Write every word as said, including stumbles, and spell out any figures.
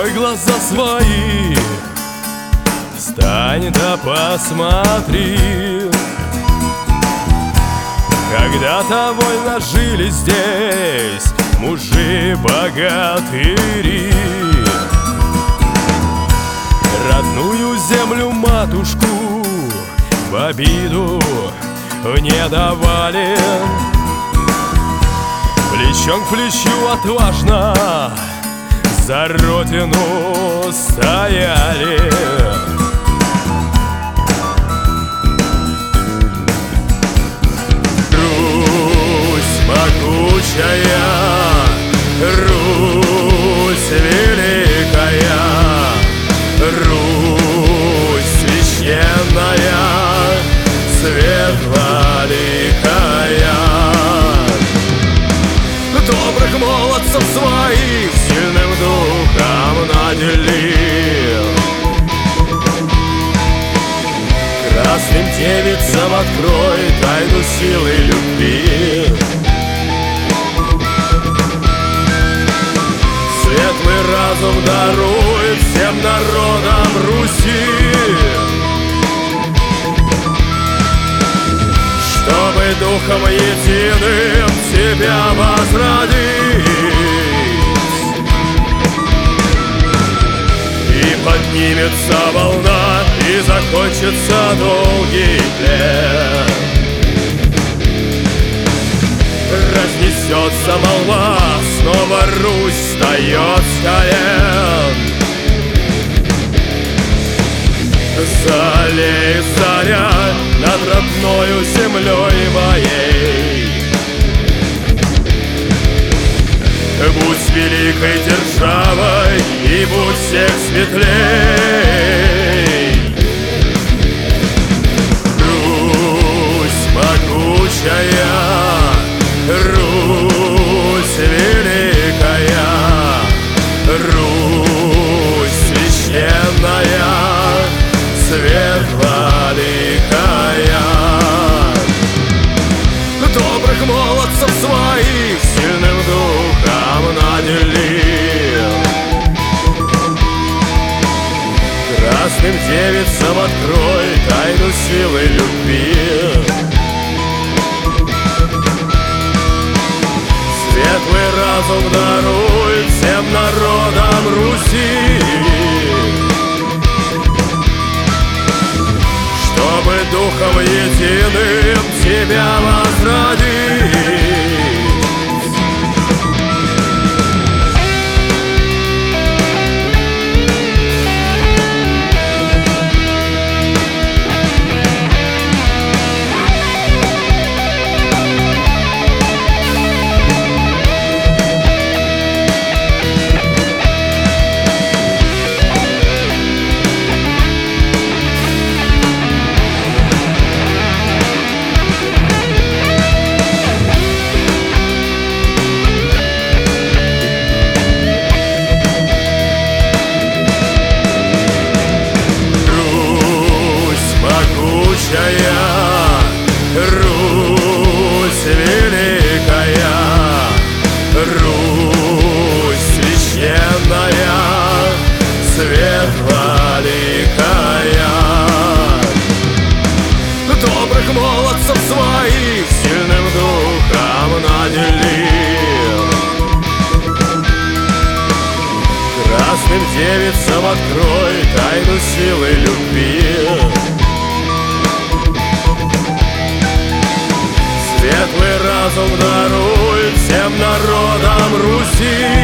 Открой глаза свои, встань да посмотри. Когда-то вольно жили здесь мужи-богатыри. Родную землю матушку в обиду не давали. Плечом к плечу отважно за родину стояли. Русь могучая, Русь великая, Русь священная, светлоликая. Добрых молодцев своих сильным духом наделил. Красным девицам открой тайну силы любви. Светлый разум даруй всем народам Руси, чтобы духом единым тебя возродить. И поднимется волна, и закончится долгий плен. Разнесется молва, снова Русь встает с колен. Залей заря над родною землей моей. Будь великой державой и будь всех светлей. Русь могучая, Русь великая, Русь священная, светлоликая. Добрых молодцев своих сильным духом наделил. Красным девицам открой тайну силы любви. Светлый разум даруй всем народам Руси, чтобы духом единым тебя возродить. Русь великая, Русь священная, светлоликая. Добрых молодцев своих сильным духом наделил. Красным девицам открой тайну силы любви. Светлый разум даруй всем народам Руси,